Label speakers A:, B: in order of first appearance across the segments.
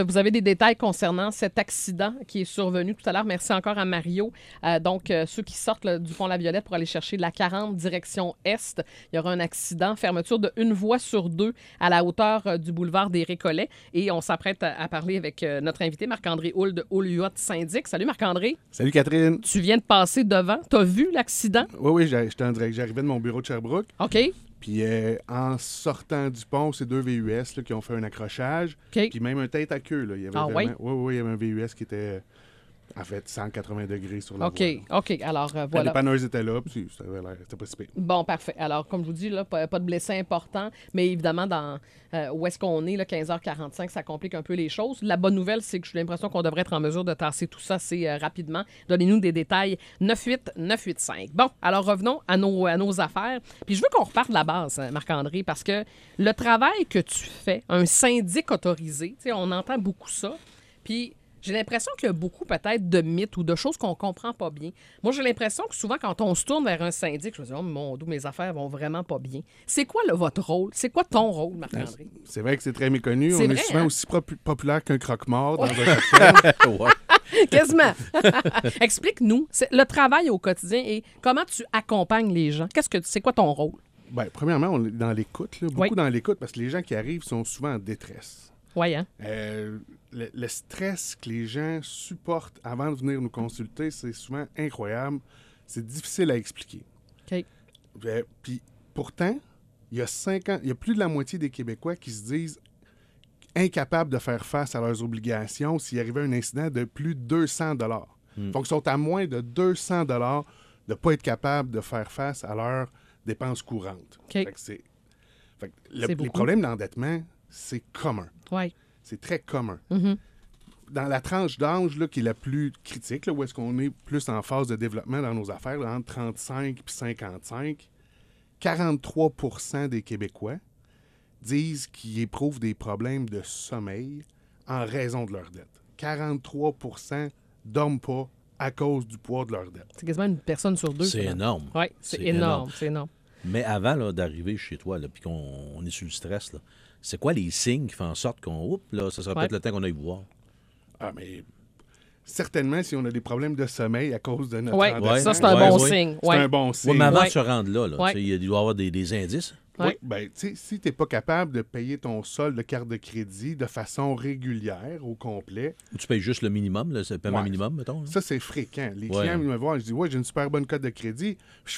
A: Vous avez des détails concernant cet accident qui est survenu tout à l'heure. Merci encore à Mario. Ceux qui sortent du pont La Violette pour aller chercher la 40 direction Est, il y aura un accident, fermeture de une voie sur deux à la hauteur du boulevard des Récollets. Et on s'apprête à parler avec notre invité, Marc-André Houle de Houle Yacht Syndic. Salut Marc-André.
B: Salut Catherine.
A: Tu viens de passer devant. Tu as vu l'accident?
B: Oui, j'étais en direct. J'arrivais de mon bureau de Sherbrooke.
A: OK.
B: Puis en sortant du pont, c'est 2 VUS là, qui ont fait un accrochage.
A: OK.
B: Puis même un tête à queue. Là. Il y avait
A: oui?
B: Oui, il y avait un VUS qui était en fait 180 degrés sur la voie.
A: OK. Alors,
B: La
A: voilà.
B: dépanneuse était là, puis c'était pas si pire.
A: Bon, parfait. Alors, comme je vous dis, là, pas de blessés importants, mais évidemment, dans où est-ce qu'on est, là, 15h45, ça complique un peu les choses. La bonne nouvelle, c'est que j'ai l'impression qu'on devrait être en mesure de tasser tout ça assez rapidement. Donnez-nous des détails. 98985. Bon, alors revenons à nos affaires. Puis je veux qu'on reparte de la base, Marc-André, parce que le travail que tu fais, un syndic autorisé, tu sais, on entend beaucoup ça. Puis j'ai l'impression qu'il y a beaucoup peut-être de mythes ou de choses qu'on comprend pas bien. Moi, j'ai l'impression que souvent, quand on se tourne vers un syndic, je me dis « Oh mon Dieu, mes affaires vont vraiment pas bien ». C'est quoi votre rôle? C'est quoi ton rôle, Marc-André?
B: C'est vrai que c'est très méconnu.
A: C'est
B: on
A: vrai,
B: est souvent
A: hein?
B: aussi populaire qu'un croque-mort dans un cocktail.
C: Ouais.
A: Quasiment. Explique-nous le travail au quotidien et comment tu accompagnes les gens. C'est quoi ton rôle?
B: Bien, premièrement, on est dans l'écoute, là, beaucoup
A: Oui.
B: dans l'écoute, parce que les gens qui arrivent sont souvent en détresse.
A: Oui, hein?
B: Le stress que les gens supportent avant de venir nous consulter, c'est souvent incroyable. C'est difficile à expliquer.
A: OK.
B: Puis pourtant, il y a plus de la moitié des Québécois qui se disent incapables de faire face à leurs obligations s'il arrivait un incident de plus de 200 $. Donc, ils sont à moins de 200 $ de ne pas être capables de faire face à leurs dépenses courantes.
A: OK.
B: Fait que les
A: beaucoup.
B: problèmes d'endettement, c'est commun.
A: Oui.
B: C'est très commun.
A: Mhm.
B: Dans la tranche d'âge là, qui est la plus critique, là, où est-ce qu'on est plus en phase de développement dans nos affaires, là, entre 35 et 55, 43 % des Québécois disent qu'ils éprouvent des problèmes de sommeil en raison de leur dette. 43 % dorment pas à cause du poids de leur dette.
A: C'est quasiment une personne sur deux.
C: C'est énorme.
A: Oui, c'est énorme. C'est énorme.
C: Mais avant là, d'arriver chez toi, là, puis qu'on est sur le stress, là, c'est quoi les signes qui font en sorte qu'on... Oups, là, ça serait peut-être le temps qu'on aille voir.
B: Ah, mais certainement, si on a des problèmes de sommeil à cause de notre
A: Oui,
B: endettement,
A: ça, c'est un bon
C: oui.
A: signe.
B: c'est
A: Ouais.
B: un bon signe.
C: Oui, mais avant
A: Ouais.
C: de se rendre là,
A: Ouais.
C: tu sais, il doit y avoir des indices.
B: Oui,
A: Ouais.
B: bien, tu sais, si tu n'es pas capable de payer ton solde de carte de crédit de façon régulière, au complet,
C: Ou tu payes juste le minimum, là, c'est le paiement
B: Ouais.
C: minimum, mettons. Là.
B: ça, c'est fréquent. Les
C: Ouais.
B: clients viennent me voir, je dis, ouais, j'ai une super bonne cote de crédit,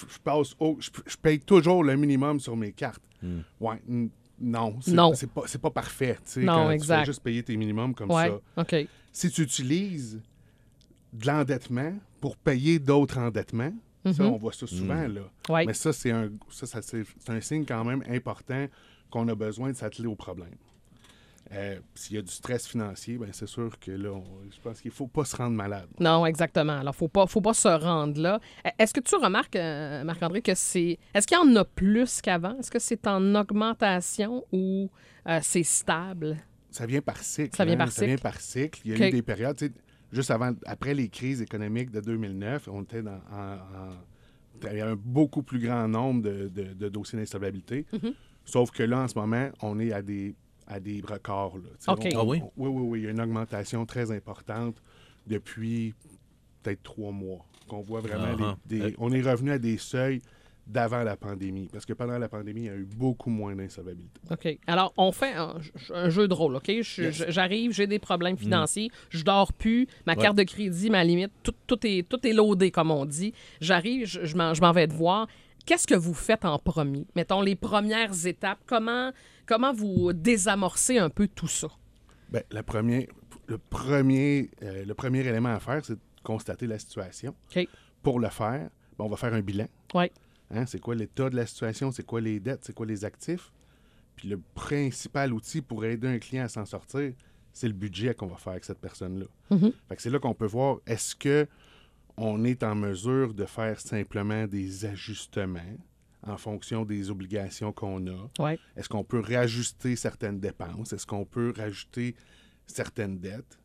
B: je paye toujours le minimum sur mes cartes. Ouais, non,
A: Non.
B: c'est pas parfait, tu sais,
A: Non,
B: quand tu
A: exact.
B: fais juste payer tes minimums comme
A: Oui,
B: ça.
A: OK.
B: Si tu utilises de l'endettement pour payer d'autres endettements, ça, on voit ça souvent, là.
A: Ouais.
B: Mais ça, c'est un signe quand même important qu'on a besoin de s'atteler au problème. S'il y a du stress financier, ben c'est sûr que là, je pense qu'il ne faut pas se rendre malade.
A: Non, exactement. Alors, faut pas se rendre là. Est-ce que tu remarques, Marc-André, que est-ce qu'il y en a plus qu'avant? Est-ce que c'est en augmentation ou c'est stable?
B: Ça vient par cycle.
A: Ça vient par
B: Ça
A: cycle.
B: vient par cycle. Il y a
A: OK.
B: eu des périodes, tu sais, juste après les crises économiques de 2009, on était il y a un beaucoup plus grand nombre de dossiers d'insolvabilité. Sauf que là, en ce moment, on est à des records. Là. Tu sais,
A: OK.
C: Ah oui?
B: Oui. Il y a une augmentation très importante depuis peut-être 3 mois. Qu'on voit vraiment on est revenu à des seuils d'avant la pandémie. Parce que pendant la pandémie, il y a eu beaucoup moins d'insolvabilité.
A: OK. Alors, on fait un jeu de rôle, OK? J'arrive, j'ai des problèmes financiers, je dors plus, ma carte de crédit, ma limite, tout est loadé, comme on dit. J'arrive, je m'en vais te voir. Qu'est-ce que vous faites en premier? Mettons, les premières étapes. Comment vous désamorcez un peu tout ça?
B: Bien, le premier élément à faire, c'est de constater la situation.
A: OK.
B: Pour le faire, on va faire un bilan.
A: Oui.
B: Hein, c'est quoi l'état de la situation? C'est quoi les dettes? C'est quoi les actifs? Puis le principal outil pour aider un client à s'en sortir, c'est le budget qu'on va faire avec cette personne-là. Fait que c'est là qu'on peut voir, est-ce qu'on est en mesure de faire simplement des ajustements en fonction des obligations qu'on a?
A: Ouais.
B: Est-ce qu'on peut réajuster certaines dépenses? Est-ce qu'on peut rajouter certaines dettes?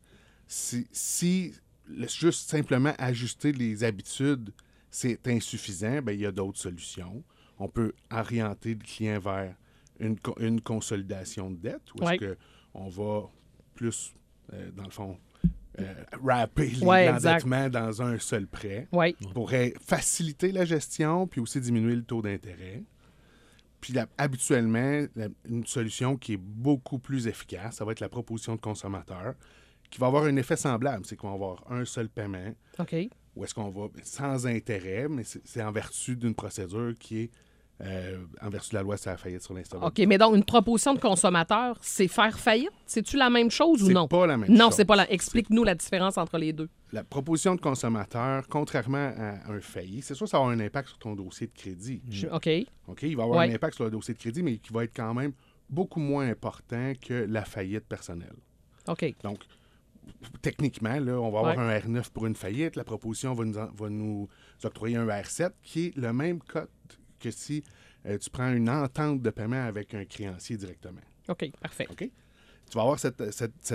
B: Si juste simplement ajuster les habitudes, c'est insuffisant, bien, il y a d'autres solutions. On peut orienter le client vers une consolidation de dette, où est-ce qu'on va plus dans le fond, wrapper
A: Ouais, exact.
B: l'endettement dans un seul prêt
A: Oui.
B: pourrait faciliter la gestion puis aussi diminuer le taux d'intérêt. Puis habituellement, une solution qui est beaucoup plus efficace, ça va être la proposition de consommateur, qui va avoir un effet semblable. C'est qu'on va avoir un seul paiement,
A: OK.
B: où est-ce qu'on va sans intérêt, mais c'est en vertu d'une procédure qui est en vertu de la loi sur la faillite sur l'insolvabilité.
A: OK, mais donc, une proposition de consommateur, c'est faire faillite? C'est-tu la même chose ou
B: C'est
A: non?
B: pas la même
A: Non,
B: chose.
A: c'est pas la... Explique-nous la différence entre les deux.
B: La proposition de consommateur, contrairement à un failli, c'est sûr que ça va avoir un impact sur ton dossier de crédit.
A: OK.
B: OK? Il va avoir
A: Ouais.
B: un impact sur le dossier de crédit, mais qui va être quand même beaucoup moins important que la faillite personnelle.
A: OK.
B: Donc, techniquement, là, on va avoir
A: Ouais.
B: un R9 pour une faillite. La proposition va nous octroyer un R7 qui est le même code que si tu prends une entente de paiement avec un créancier directement.
A: OK, parfait.
B: OK? Tu vas avoir cette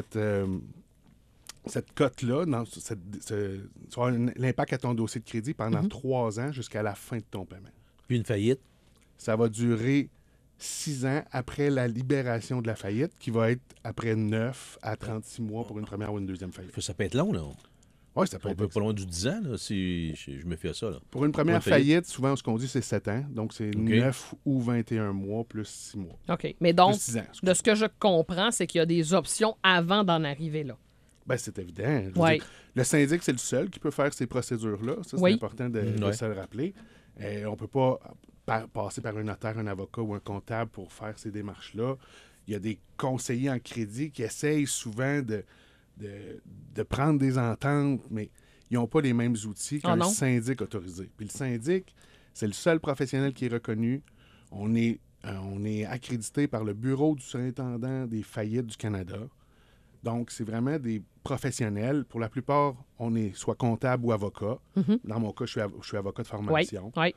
B: cote-là, tu vas avoir l'impact à ton dossier de crédit pendant 3 ans jusqu'à la fin de ton paiement.
C: Puis une faillite.
B: Ça va durer 6 ans après la libération de la faillite, qui va être après 9 à 36 mois pour une première ou une deuxième faillite.
C: Ça peut être long, là.
B: Oui, ça peut
C: On peut
B: être.
C: pas loin du 10 ans, là, si je me fie à ça. Là.
B: Pour une première
C: Pour une faillite.
B: faillite, souvent, ce qu'on dit, c'est 7 ans. Donc, c'est 9 ou 21 mois plus 6 mois.
A: OK. Mais donc,
B: Plus 6 ans.
A: de ce que je comprends, c'est qu'il y a des options avant d'en arriver là.
B: Ben, c'est évident. Je veux
A: Ouais.
B: dire, le syndic, c'est le seul qui peut faire ces procédures-là. Ça, c'est
A: Oui.
B: important de
C: Ouais.
B: se le rappeler. On ne peut pas passer par un notaire, un avocat ou un comptable pour faire ces démarches-là. Il y a des conseillers en crédit qui essayent souvent de prendre des ententes, mais ils n'ont pas les mêmes outils qu'un
A: non?
B: syndic autorisé. Puis le syndic, c'est le seul professionnel qui est reconnu. On est accrédité par le Bureau du surintendant des faillites du Canada. Donc, c'est vraiment des professionnels. Pour la plupart, on est soit comptable ou avocat. Dans mon cas, je suis avocat de
A: Oui.
B: formation.
A: Oui.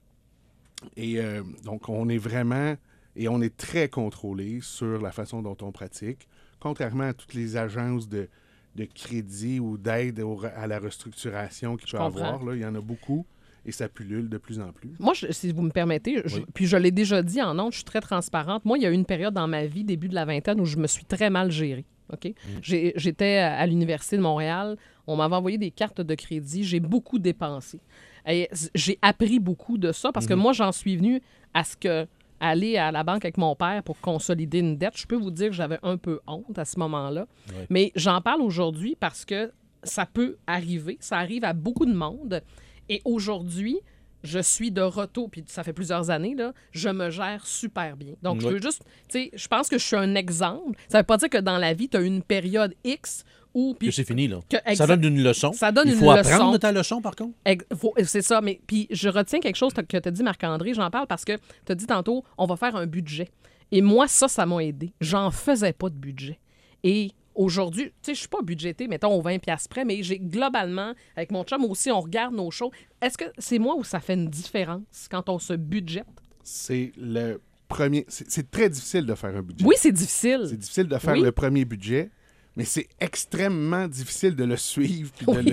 B: Et donc, on est vraiment... Et on est très contrôlé sur la façon dont on pratique, contrairement à toutes les agences de crédit ou d'aide à la restructuration qu'il peut y
A: comprends.
B: avoir. Là, il y en a beaucoup et ça pullule de plus en plus.
A: Moi, si vous me permettez,
C: Oui.
A: puis je l'ai déjà dit en ondes, je suis très transparente. Moi, il y a eu une période dans ma vie, début de la vingtaine, où je me suis très mal gérée. OK? J'étais à l'Université de Montréal. On m'avait envoyé des cartes de crédit. J'ai beaucoup dépensé. Et j'ai appris beaucoup de ça parce que moi, j'en suis venue à ce que aller à la banque avec mon père pour consolider une dette, je peux vous dire que j'avais un peu honte à ce moment-là.
C: Ouais.
A: Mais j'en parle aujourd'hui parce que ça peut arriver. Ça arrive à beaucoup de monde. Et aujourd'hui, je suis de retour, puis ça fait plusieurs années, là, je me gère super bien. Donc, je
C: Ouais.
A: veux juste, tu sais, je pense que je suis un exemple. Ça veut pas dire que dans la vie, tu as une période X où...
C: Que c'est fini, là.
A: que-
C: Ça donne une leçon.
A: Ça donne
C: Il
A: une
C: faut
A: leçon.
C: apprendre de ta leçon, par contre.
A: C'est ça, mais puis je retiens quelque chose que tu as dit, Marc-André, j'en parle parce que tu as dit tantôt, on va faire un budget. Et moi, ça m'a aidé. J'en faisais pas de budget. Et aujourd'hui, tu sais, je suis pas budgétée, mettons, aux 20$ près, mais j'ai globalement, avec mon chum aussi, on regarde nos choses. Est-ce que c'est moi où ça fait une différence quand on se budgète?
B: C'est le premier... C'est très difficile de faire un budget.
A: Oui, c'est difficile.
B: C'est difficile de faire
A: Oui.
B: le premier budget, mais c'est extrêmement difficile de le suivre puis
A: Oui.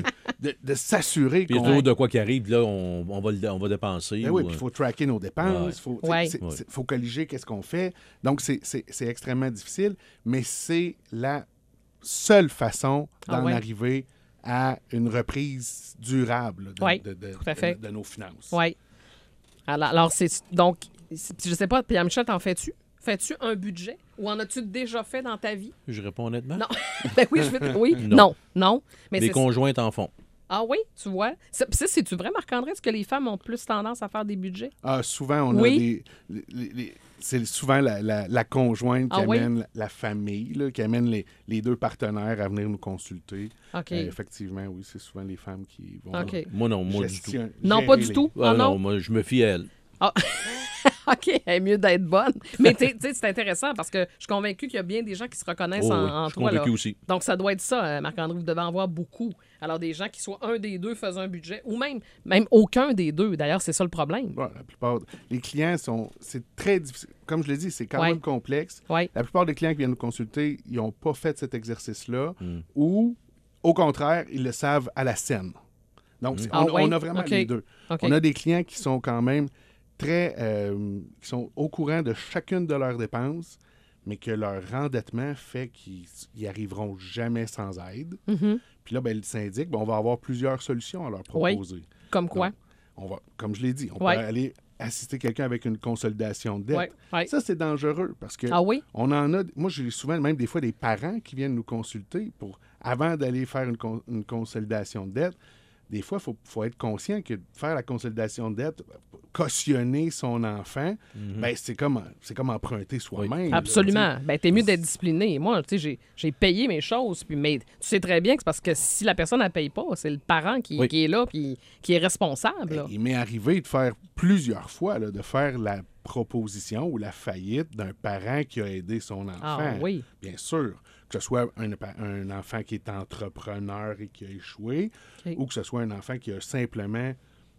B: de s'assurer
C: Puis il y a
B: qu'on...
C: toujours de quoi qui arrive, là, on va dépenser.
B: Ben oui,
C: ou,
B: puis il faut tracker nos dépenses,
C: Ouais.
B: faut colliger qu'est-ce qu'on fait. Donc, c'est extrêmement difficile, mais c'est la seule façon
A: Ah
B: d'en
A: ouais.
B: arriver à une reprise durable là,
A: Oui, tout à fait.
B: de nos finances.
A: Oui. Alors c'est... Donc, je sais pas, Pierre-Michel, t'en fais-tu? Fais-tu un budget? Ou en as-tu déjà fait dans ta vie?
C: Je réponds honnêtement.
A: Non. Ben oui, je vais... Oui.
C: Non.
A: Non. Mais
C: Les
A: c'est...
C: conjointes en font.
A: Ah oui, tu vois. C'est-tu vrai, Marc-André? Est-ce que les femmes ont plus tendance à faire des budgets?
B: Ah, souvent, on
A: Oui.
B: a c'est souvent la conjointe qui
A: Ah oui?
B: amène la famille, là, qui amène les deux partenaires à venir nous consulter.
A: OK.
B: Effectivement, oui, c'est souvent les femmes qui vont
A: OK.
C: Moi, non, moi du tout.
A: Non, pas du tout.
C: Ah,
A: Ah,
C: non,
A: non?
C: moi, je me fie à elle.
A: Ah. OK, elle est mieux d'être bonne. Mais tu sais, c'est intéressant parce que je suis convaincue qu'il y a bien des gens qui se reconnaissent
C: Oh, oui,
A: en
C: je suis
A: toi. Là.
C: convaincu aussi.
A: Donc, ça doit être ça, Marc-André. Vous devez en voir beaucoup. Alors, des gens qui soient un des deux faisant un budget ou même aucun des deux. D'ailleurs, c'est ça le problème.
B: Ouais, la plupart les clients c'est très difficile. Comme je l'ai dit, c'est quand
A: Ouais.
B: même complexe.
A: Oui.
B: La plupart des clients qui viennent nous consulter, ils n'ont pas fait cet exercice-là
C: Mm.
B: ou, au contraire, ils le savent à la scène. Donc,
A: Ah ouais?
B: on a vraiment
A: OK.
B: les deux.
A: OK.
B: On a des clients qui sont quand même qui sont au courant de chacune de leurs dépenses, mais que leur endettement fait qu'ils arriveront jamais sans aide.
A: Mhm.
B: Puis là, le syndic, on va avoir plusieurs solutions à leur proposer.
A: Comme quoi?
B: Donc, comme je l'ai dit, on
A: Ouais.
B: peut aller assister quelqu'un avec une consolidation de dette.
A: Ouais, ouais.
B: Ça, c'est dangereux parce que
A: Ah oui?
B: on en a. Moi, j'ai souvent même des fois des parents qui viennent nous consulter avant d'aller faire une consolidation de dette. Des fois, il faut être conscient que faire la consolidation de dette, cautionner son enfant, c'est comme emprunter soi-même. là,
A: Absolument. T'es mieux d'être discipliné. Moi, tu sais, j'ai payé mes choses, mais tu sais très bien que c'est parce que si la personne ne paye pas, c'est le parent qui est là puis qui est responsable. Là.
B: Il m'est arrivé de faire plusieurs fois, là, de faire la proposition ou la faillite d'un parent qui a aidé son enfant.
A: Ah oui.
B: Bien sûr. Que ce soit un enfant qui est entrepreneur et qui a échoué,
A: OK.
B: ou que ce soit un enfant qui a simplement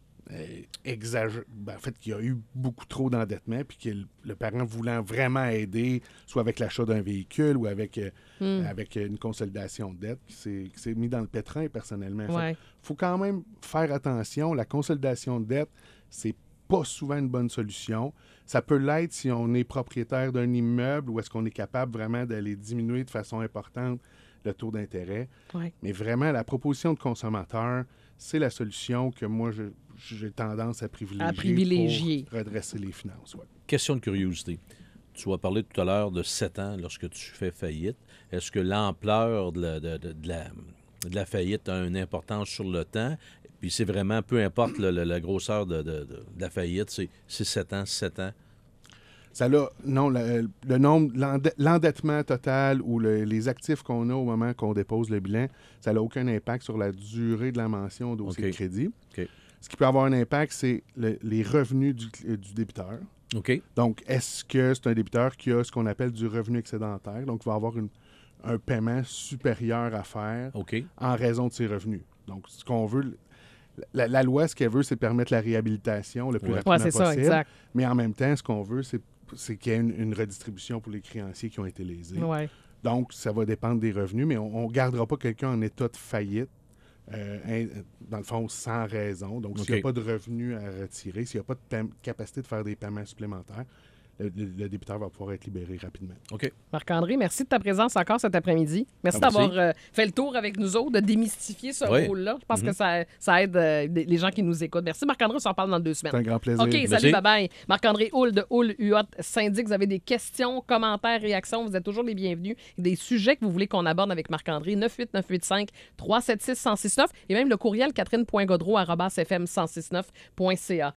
B: exagéré, en fait, qui a eu beaucoup trop d'endettement, puis que le parent voulant vraiment aider, soit avec l'achat d'un véhicule ou avec une consolidation de dette, qui s'est mis dans le pétrin personnellement.
A: Ouais.
B: Il faut quand même faire attention. La consolidation de dette, c'est pas souvent une bonne solution. Ça peut l'être si on est propriétaire d'un immeuble ou est-ce qu'on est capable vraiment d'aller diminuer de façon importante le taux d'intérêt.
A: Ouais.
B: Mais vraiment, la proposition de consommateur, c'est la solution que moi, j'ai tendance à privilégier pour redresser les finances. Ouais.
C: Question de curiosité. Tu as parlé tout à l'heure de 7 ans lorsque tu fais faillite. Est-ce que l'ampleur de la faillite a une importance sur le temps? Puis c'est vraiment, peu importe la grosseur de la faillite, c'est 7 ans, 7 ans.
B: Ça a, non, le nombre, l'endettement total ou les actifs qu'on a au moment qu'on dépose le bilan, ça n'a aucun impact sur la durée de la mention au dossier de crédit.
C: OK.
B: Ce qui peut avoir un impact, c'est les revenus du débiteur.
C: OK.
B: Donc, est-ce que c'est un débiteur qui a ce qu'on appelle du revenu excédentaire? Donc, il va avoir un paiement supérieur à faire en raison de ses revenus. Donc, ce qu'on veut... La loi, ce qu'elle veut, c'est permettre la réhabilitation le plus rapidement
A: c'est
B: possible.
A: ça, exact.
B: Mais en même temps, ce qu'on veut, c'est qu'il y ait une redistribution pour les créanciers qui ont été lésés.
A: Ouais.
B: Donc, ça va dépendre des revenus, mais on ne gardera pas quelqu'un en état de faillite, dans le fond, sans raison. Donc, s'il n'y a pas de revenus à retirer, s'il n'y a pas de capacité de faire des paiements supplémentaires, le débiteur va pouvoir être libéré rapidement.
C: OK.
A: Marc-André, merci de ta présence encore cet après-midi. Merci d'avoir fait le tour avec nous autres, de démystifier ce rôle-là. Je pense que ça aide les gens qui nous écoutent. Merci Marc-André, on s'en parle dans 2 semaines.
B: C'est un grand plaisir.
A: OK, salut, bye-bye. Marc-André Houle de Houle UOT Syndic, vous avez des questions, commentaires, réactions, vous êtes toujours les bienvenus. Des sujets que vous voulez qu'on aborde avec Marc-André, 98985-376-1069 et même le courriel catherine.godreau@fm1069.ca.